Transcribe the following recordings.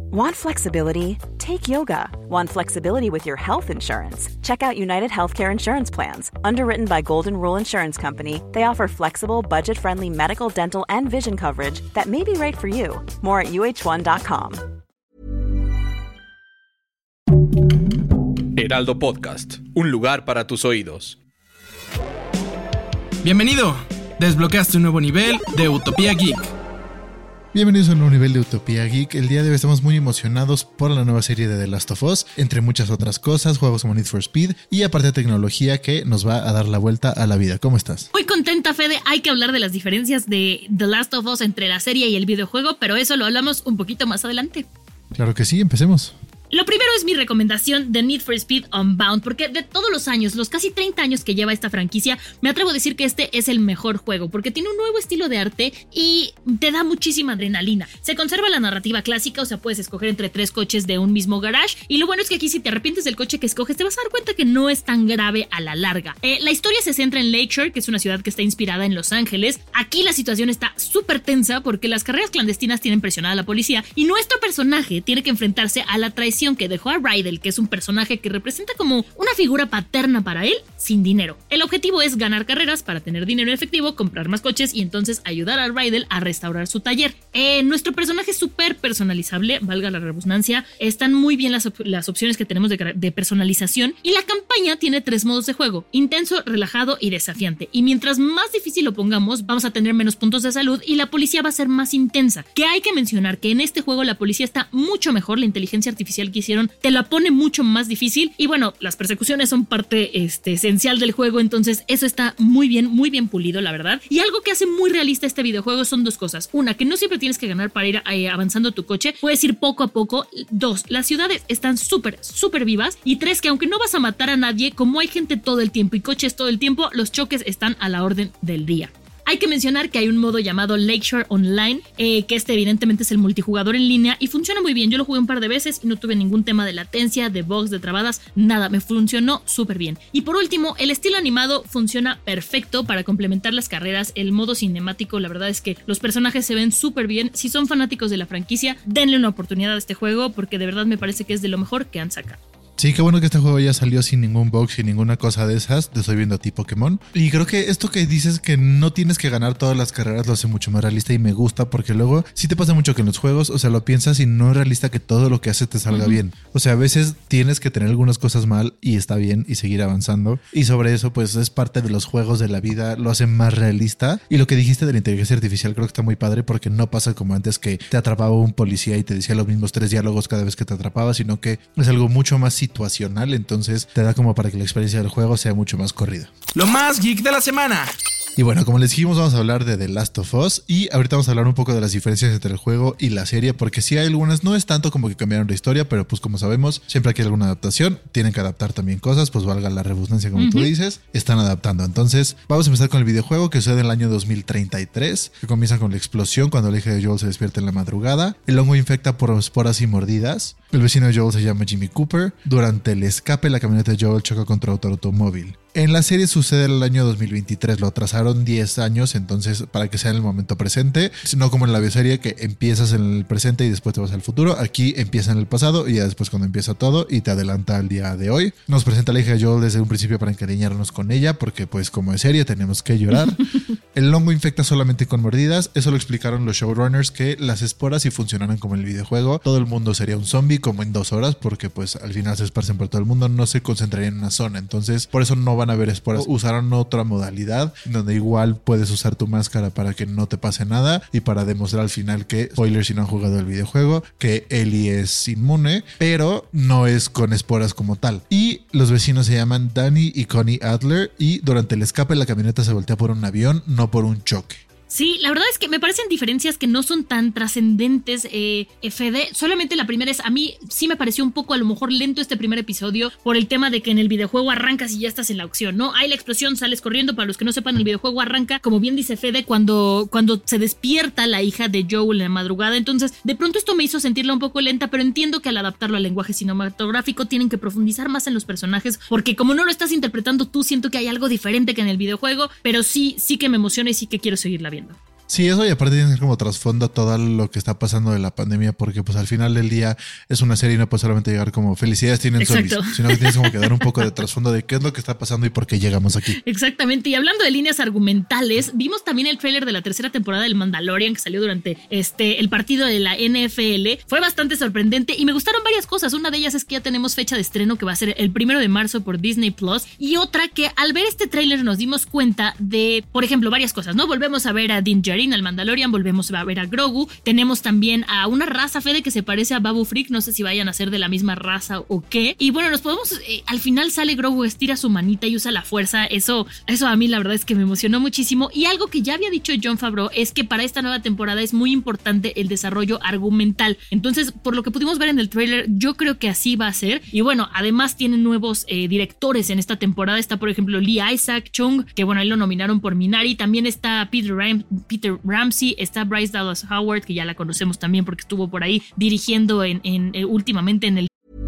Want flexibility? Take yoga. Want flexibility with your health insurance? Check out United Healthcare Insurance Plans. Underwritten by Golden Rule Insurance Company, they offer flexible, budget-friendly medical, dental, and vision coverage that may be right for you. More at uh1.com. Heraldo Podcast, un lugar para tus oídos. Bienvenido. Desbloqueaste un nuevo nivel de Utopía Geek. Bienvenidos a un nuevo nivel de Utopía Geek. El día de hoy estamos muy emocionados por la nueva serie de The Last of Us, entre muchas otras cosas, juegos como Need for Speed y aparte de tecnología que nos va a dar la vuelta a la vida. ¿Cómo estás? Muy contenta, Fede. Hay que hablar de las diferencias de The Last of Us entre la serie y el videojuego, pero eso lo hablamos un poquito más adelante. Claro que sí, empecemos. Lo primero es mi recomendación de Need for Speed Unbound, porque de todos los años, los casi 30 años que lleva esta franquicia, me atrevo a decir que este es el mejor juego, porque tiene un nuevo estilo de arte y te da muchísima adrenalina. Se conserva la narrativa clásica, o sea, puedes escoger entre 3 coches de un mismo garage, y lo bueno es que aquí si te arrepientes del coche que escoges, te vas a dar cuenta que no es tan grave a la larga. La historia se centra en Lakeshore, que es una ciudad que está inspirada en Los Ángeles. Aquí la situación está súper tensa porque las carreras clandestinas tienen presionada a la policía, y nuestro personaje tiene que enfrentarse a la traición que dejó a Rydell, que es un personaje que representa como una figura paterna para él, sin dinero. El objetivo es ganar carreras para tener dinero en efectivo, comprar más coches y entonces ayudar a Rydell a restaurar su taller. Nuestro personaje es súper personalizable, valga la redundancia. Están muy bien las opciones que tenemos de personalización, y la campaña tiene 3 modos de juego: intenso, relajado y desafiante. Y mientras más difícil lo pongamos, vamos a tener menos puntos de salud y la policía va a ser más intensa. Que hay que mencionar que en este juego la policía está mucho mejor, la inteligencia artificial que hicieron te la pone mucho más difícil, y bueno, las persecuciones son parte esencial del juego, entonces eso está muy bien pulido, la verdad. Y algo que hace muy realista este videojuego son 2 cosas: una, que no siempre tienes que ganar para ir avanzando tu coche, puedes ir poco a poco; 2, las ciudades están súper vivas; y 3, que aunque no vas a matar a nadie, como hay gente todo el tiempo y coches todo el tiempo, los choques están a la orden del día. Hay que mencionar que hay un modo llamado Lakeshore Online, que evidentemente es el multijugador en línea y funciona muy bien. Yo lo jugué un par de veces y no tuve ningún tema de latencia, de bugs, de trabadas, nada, me funcionó súper bien. Y por último, el estilo animado funciona perfecto para complementar las carreras. El modo cinemático, la verdad es que los personajes se ven súper bien. Si son fanáticos de la franquicia, denle una oportunidad a este juego, porque de verdad me parece que es de lo mejor que han sacado. Sí, qué bueno que este juego ya salió sin ningún bug, sin ninguna cosa de esas. Te estoy viendo a ti, Pokémon. Y creo que esto que dices que no tienes que ganar todas las carreras lo hace mucho más realista y me gusta, porque luego sí te pasa mucho que en los juegos, o sea, lo piensas y no es realista que todo lo que haces te salga bien. O sea, a veces tienes que tener algunas cosas mal y está bien y seguir avanzando. Y sobre eso, pues es parte de los juegos de la vida, lo hace más realista. Y lo que dijiste de la inteligencia artificial creo que está muy padre, porque no pasa como antes que te atrapaba un policía y te decía los mismos 3 diálogos cada vez que te atrapaba, sino que es algo mucho más situacional. Entonces te da como para que la experiencia del juego sea mucho más corrida. Lo más geek de la semana. Y bueno, como les dijimos, vamos a hablar de The Last of Us, y ahorita vamos a hablar un poco de las diferencias entre el juego y la serie, porque sí hay algunas, no es tanto como que cambiaron la historia, pero pues como sabemos, siempre que hay alguna adaptación, tienen que adaptar también cosas, pues valga la redundancia como tú dices, están adaptando. Entonces vamos a empezar con el videojuego, que sucede en el año 2033, que comienza con la explosión cuando el hija de Joel se despierta en la madrugada. El hongo infecta por esporas y mordidas. El vecino de Joel se llama Jimmy Cooper. Durante el escape, la camioneta de Joel choca contra otro automóvil. En la serie sucede en el año 2023, lo atrasaron 10 años, entonces para que sea en el momento presente, no como en la bioserie que empiezas en el presente y después te vas al futuro. Aquí empieza en el pasado y ya después cuando empieza todo y te adelanta al día de hoy. Nos presenta a la hija de Joel desde un principio para encariñarnos con ella, porque pues como es serie tenemos que llorar. El hongo infecta solamente con mordidas, eso lo explicaron los showrunners, que las esporas si funcionaran como en el videojuego, todo el mundo sería un zombie como en 2 horas, porque pues al final se esparcen por todo el mundo, no se concentrarían en una zona, entonces por eso no van a haber esporas. Usaron otra modalidad donde igual puedes usar tu máscara para que no te pase nada y para demostrar al final que, spoiler si no han jugado el videojuego, que Ellie es inmune, pero no es con esporas como tal. Y los vecinos se llaman Danny y Connie Adler, y durante el escape la camioneta se voltea por un avión, no por un choque. Sí, la verdad es que me parecen diferencias que no son tan trascendentes, Fede. Solamente la primera es, a mí sí me pareció un poco a lo mejor lento este primer episodio por el tema de que en el videojuego arrancas y ya estás en la acción, ¿no? Hay la explosión, sales corriendo. Para los que no sepan, el videojuego arranca, como bien dice Fede, cuando se despierta la hija de Joel en la madrugada. Entonces, de pronto esto me hizo sentirla un poco lenta, pero entiendo que al adaptarlo al lenguaje cinematográfico tienen que profundizar más en los personajes, porque como no lo estás interpretando tú, siento que hay algo diferente que en el videojuego, pero sí que me emociona y sí que quiero seguirla viendo. Sí, eso, y aparte tienes como trasfondo todo lo que está pasando de la pandemia, porque pues al final del día es una serie y no puede solamente llegar como felicidades tienen zombies, sino que tienes como que dar un poco de trasfondo de qué es lo que está pasando y por qué llegamos aquí. Exactamente, y hablando de líneas argumentales, vimos también el tráiler de la tercera temporada del Mandalorian que salió durante el partido de la NFL. Fue bastante sorprendente y me gustaron varias cosas. Una de ellas es que ya tenemos fecha de estreno que va a ser el 1 de marzo por Disney Plus, y otra que al ver este tráiler nos dimos cuenta de, por ejemplo, varias cosas, ¿no? Volvemos a ver a Din Djarin, al Mandalorian, volvemos a ver a Grogu, tenemos también a una raza, Fede, que se parece a Babu Frick, no sé si vayan a ser de la misma raza o qué, y bueno, nos podemos, al final sale Grogu, estira su manita y usa la fuerza, eso a mí la verdad es que me emocionó muchísimo, y algo que ya había dicho Jon Favreau es que para esta nueva temporada es muy importante el desarrollo argumental, entonces por lo que pudimos ver en el tráiler, yo creo que así va a ser, y bueno, además tienen nuevos directores en esta temporada, está por ejemplo Lee Isaac Chung, que bueno, él lo nominaron por Minari, también está Peter Ramsey, está Bryce Dallas Howard, que ya la conocemos también porque estuvo por ahí dirigiendo últimamente en el...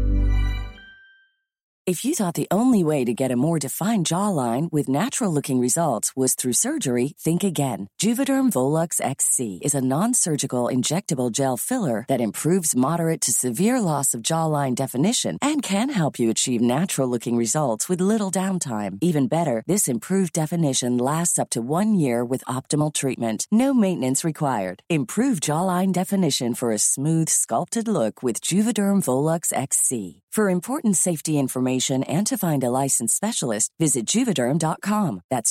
If you thought the only way to get a more defined jawline with natural-looking results was through surgery, think again. Juvederm Volux XC is a non-surgical injectable gel filler that improves moderate to severe loss of jawline definition and can help you achieve natural-looking results with little downtime. Even better, this improved definition lasts up to 1 year with optimal treatment. No maintenance required. Improve jawline definition for a smooth, sculpted look with Juvederm Volux XC. For important safety information and to find a licensed specialist, visit Juvederm.com. That's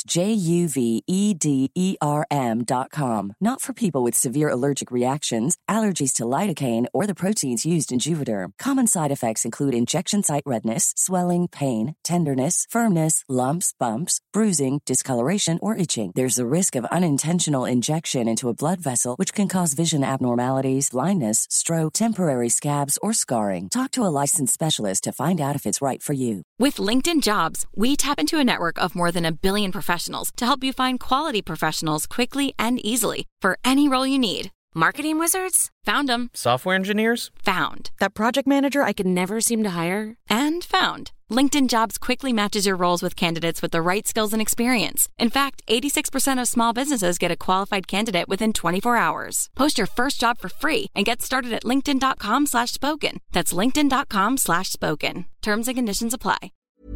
JUVEDERM.com. Not for people with severe allergic reactions, allergies to lidocaine, or the proteins used in Juvederm. Common side effects include injection site redness, swelling, pain, tenderness, firmness, lumps, bumps, bruising, discoloration, or itching. There's a risk of unintentional injection into a blood vessel, which can cause vision abnormalities, blindness, stroke, temporary scabs, or scarring. Talk to a licensed specialist to find out if it's right for you. With LinkedIn Jobs, we tap into a network of more than 1 billion professionals to help you find quality professionals quickly and easily for any role you need. Marketing wizards? Found them. Software engineers? Found. That project manager I could never seem to hire? And found. LinkedIn Jobs quickly matches your roles with candidates with the right skills and experience. In fact, 86% of small businesses get a qualified candidate within 24 hours. Post your first job for free and get started at linkedin.com/spoken. That's linkedin.com/spoken. Terms and conditions apply.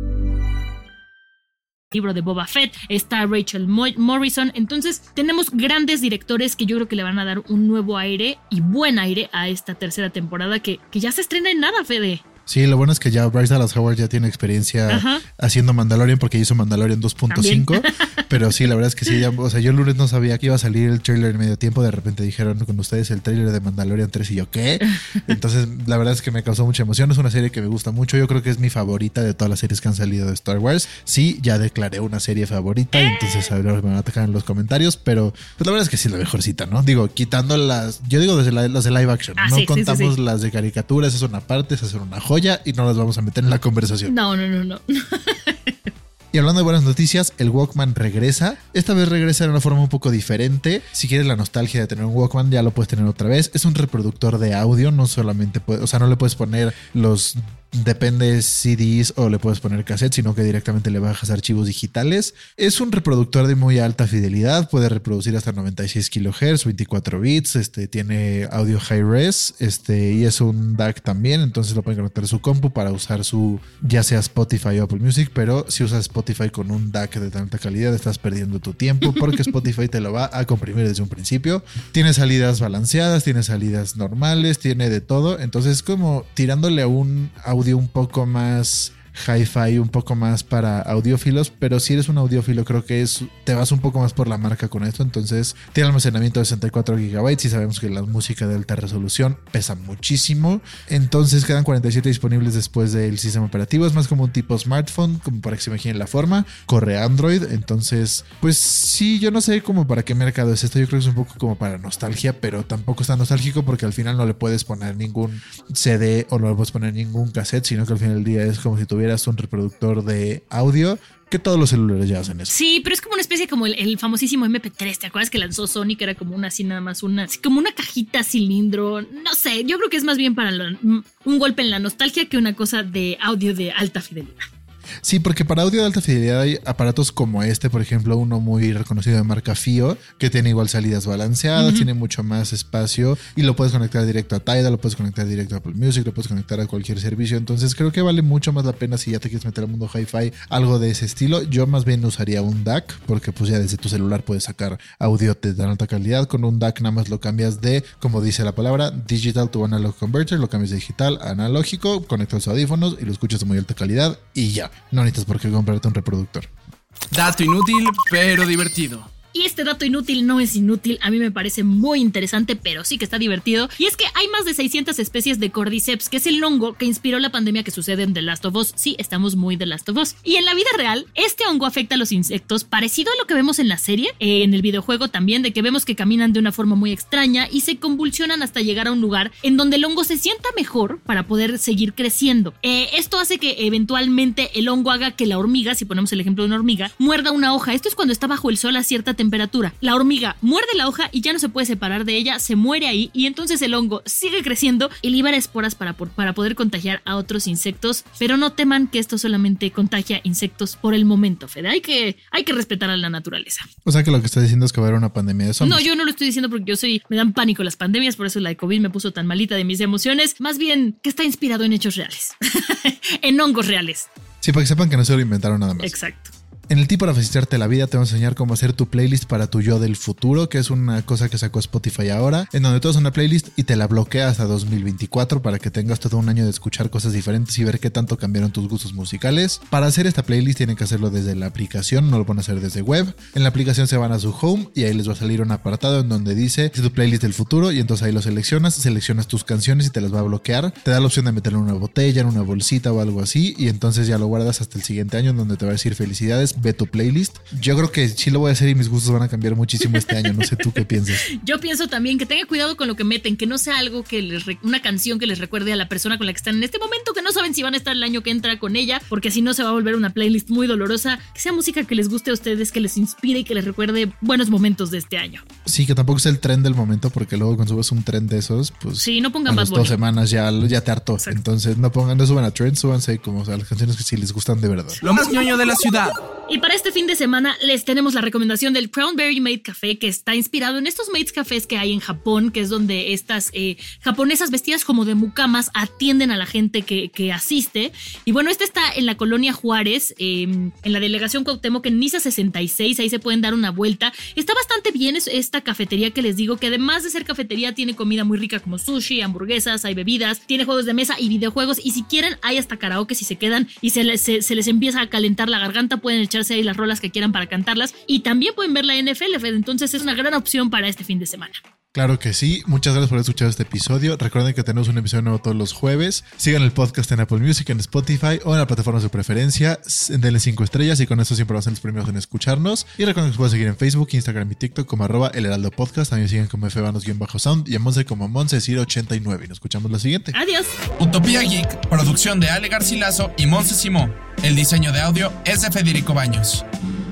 Libro de Boba Fett, está Rachel Morrison, entonces tenemos grandes directores que yo creo que le van a dar un nuevo aire y buen aire a esta tercera temporada que ya se estrena en nada, Fede. Sí, lo bueno es que ya Bryce Dallas Howard ya tiene experiencia haciendo Mandalorian porque hizo Mandalorian 2.5, pero sí, la verdad es que sí, ya, o sea, yo el lunes no sabía que iba a salir el trailer en medio tiempo, de repente dijeron con ustedes el trailer de Mandalorian 3 y yo, ¿qué? Entonces, la verdad es que me causó mucha emoción, es una serie que me gusta mucho, yo creo que es mi favorita de todas las series que han salido de Star Wars. Sí, ya declaré una serie favorita, entonces a ver, me van a atacar en los comentarios, pero pues la verdad es que sí es la mejorcita, ¿no? Digo, quitando las, yo digo desde las de live action, no contamos las de caricaturas, es una parte, es hacer una joya y no las vamos a meter en la conversación. No. Y hablando de buenas noticias, el Walkman regresa. Esta vez regresa de una forma un poco diferente. Si quieres la nostalgia de tener un Walkman, ya lo puedes tener otra vez. Es un reproductor de audio, no solamente o sea, no le puedes poner depende CDs o le puedes poner cassette, sino que directamente le bajas archivos digitales. Es un reproductor de muy alta fidelidad, puede reproducir hasta 96 kHz, 24 bits, tiene audio high res, y es un DAC también, entonces lo pueden conectar a su compu para usar su, ya sea Spotify o Apple Music, pero si usas Spotify con un DAC de tan alta calidad estás perdiendo tu tiempo porque Spotify te lo va a comprimir desde un principio. Tiene salidas balanceadas, tiene salidas normales, tiene de todo, entonces como tirándole a un audio un poco más hi-fi, un poco más para audiófilos, pero si eres un audiófilo creo que te vas un poco más por la marca con esto. Entonces tiene almacenamiento de 64 GB y sabemos que la música de alta resolución pesa muchísimo, entonces quedan 47 disponibles después del sistema operativo. Es más como un tipo smartphone, como para que se imaginen la forma, corre Android, entonces pues sí, yo no sé como para qué mercado es esto. Yo creo que es un poco como para nostalgia, pero tampoco está nostálgico porque al final no le puedes poner ningún CD o no le puedes poner ningún cassette, sino que al final del día es como si tuvieras un reproductor de audio, que todos los celulares ya hacen eso. Sí, pero es como una especie como el famosísimo MP3, ¿te acuerdas que lanzó Sony, que era como una así nada más así como una cajita cilindro? No sé, yo creo que es más bien para un golpe en la nostalgia que una cosa de audio de alta fidelidad. Sí, porque para audio de alta fidelidad hay aparatos como este, por ejemplo, uno muy reconocido de marca FIO, que tiene igual salidas balanceadas, tiene mucho más espacio y lo puedes conectar directo a Tidal, lo puedes conectar directo a Apple Music, lo puedes conectar a cualquier servicio. Entonces creo que vale mucho más la pena si ya te quieres meter al mundo hi-fi, algo de ese estilo. Yo más bien usaría un DAC, porque pues ya desde tu celular puedes sacar audio de tan alta calidad. Con un DAC nada más lo cambias de, como dice la palabra, digital to analog converter, lo cambias de digital a analógico, conectas los audífonos y lo escuchas de muy alta calidad y ya, no necesitas por qué comprarte un reproductor. Dato inútil, pero divertido. Y este dato inútil no es inútil, a mí me parece muy interesante, pero sí que está divertido. Y es que hay más de 600 especies de Cordyceps, que es el hongo que inspiró la pandemia que sucede en The Last of Us. Sí, estamos muy The Last of Us. Y en la vida real, este hongo afecta a los insectos, parecido a lo que vemos en la serie, en el videojuego también, de que vemos que caminan de una forma muy extraña y se convulsionan hasta llegar a un lugar en donde el hongo se sienta mejor para poder seguir creciendo. Esto hace que eventualmente el hongo haga que la hormiga, si ponemos el ejemplo de una hormiga, muerda una hoja. Esto es cuando está bajo el sol a cierta temperatura. La hormiga muerde la hoja y ya no se puede separar de ella, se muere ahí y entonces el hongo sigue creciendo y libera esporas para poder contagiar a otros insectos. Pero no teman que esto solamente contagia insectos por el momento, Fede. Hay que respetar a la naturaleza. O sea que lo que estás diciendo es que va a haber una pandemia de zombies. No, yo no lo estoy diciendo porque me dan pánico las pandemias, por eso la de COVID me puso tan malita de mis emociones. Más bien que está inspirado en hechos reales, en hongos reales. Sí, para que sepan que no se lo inventaron nada más. Exacto. En el tip para facilitarte la vida te vamos a enseñar cómo hacer tu playlist para tu yo del futuro, que es una cosa que sacó Spotify ahora, en donde tú haces una playlist y te la bloquea hasta 2024 para que tengas todo un año de escuchar cosas diferentes y ver qué tanto cambiaron tus gustos musicales. Para hacer esta playlist tienen que hacerlo desde la aplicación, no lo van a hacer desde web. En la aplicación se van a su home y ahí les va a salir un apartado en donde dice tu playlist del futuro y entonces ahí lo seleccionas tus canciones y te las va a bloquear. Te da la opción de meterlo en una botella, en una bolsita o algo así y entonces ya lo guardas hasta el siguiente año en donde te va a decir felicidades, ve tu playlist. Yo creo que sí lo voy a hacer y mis gustos van a cambiar muchísimo este año. No sé tú qué piensas. Yo pienso también que tengan cuidado con lo que meten, que no sea algo que una canción que les recuerde a la persona con la que están en este momento, que no saben si van a estar el año que entra con ella, porque si no se va a volver una playlist muy dolorosa. Que sea música que les guste a ustedes, que les inspire y que les recuerde buenos momentos de este año. Sí, que tampoco sea el tren del momento, porque luego cuando subes un tren de esos, pues sí, no pongan a las 2 semanas ya te hartó. Exacto. Entonces no suban a trend, súbanse como a las canciones que sí les gustan de verdad. Lo más ñoño de la ciudad. Y para este fin de semana les tenemos la recomendación del Cranberry Maid Café, que está inspirado en estos maids cafés que hay en Japón, que es donde estas japonesas vestidas como de mucamas atienden a la gente que asiste. Y bueno, este está en la colonia Juárez, en la delegación Cuauhtémoc, en Niza 66, ahí se pueden dar una vuelta. Está bastante bien esta cafetería que les digo, que además de ser cafetería tiene comida muy rica como sushi, hamburguesas, hay bebidas, tiene juegos de mesa y videojuegos, y si quieren hay hasta karaoke si se quedan y se les empieza a calentar la garganta, pueden echarse ahí las rolas que quieran para cantarlas y también pueden ver la NFL, entonces es una gran opción para este fin de semana. Claro que sí, muchas gracias por haber escuchado este episodio. Recuerden que tenemos un episodio nuevo todos los jueves. Sigan el podcast en Apple Music, en Spotify o en la plataforma de su preferencia. Denle 5 estrellas y con eso siempre van a ser los primeros en escucharnos. Y recuerden que nos pueden seguir en Facebook, Instagram y TikTok como @El Heraldo Podcast. También siguen como fbanos_sound y a Monse como Moncecir89. Y nos escuchamos la siguiente. Adiós. Utopía Geek, producción de Ale Garcilaso y Monse Simón. El diseño de audio es de Federico Baños.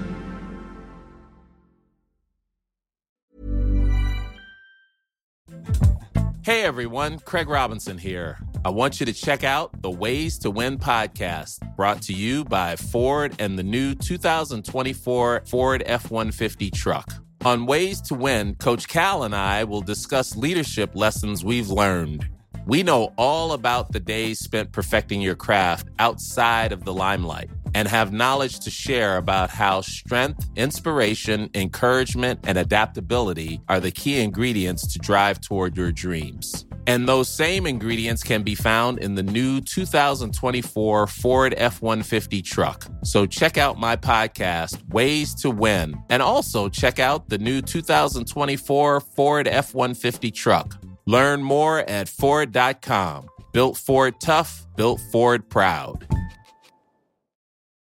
Hey everyone, Craig Robinson here. I want you to check out the Ways to Win podcast, brought to you by Ford and the new 2024 Ford F-150 truck. On Ways to Win, Coach Cal and I will discuss leadership lessons we've learned. We know all about the days spent perfecting your craft outside of the limelight and have knowledge to share about how strength, inspiration, encouragement, and adaptability are the key ingredients to drive toward your dreams. And those same ingredients can be found in the new 2024 Ford F-150 truck. So check out my podcast, Ways to Win, and also check out the new 2024 Ford F-150 truck. Learn more at Ford.com. Built Ford tough, built Ford proud.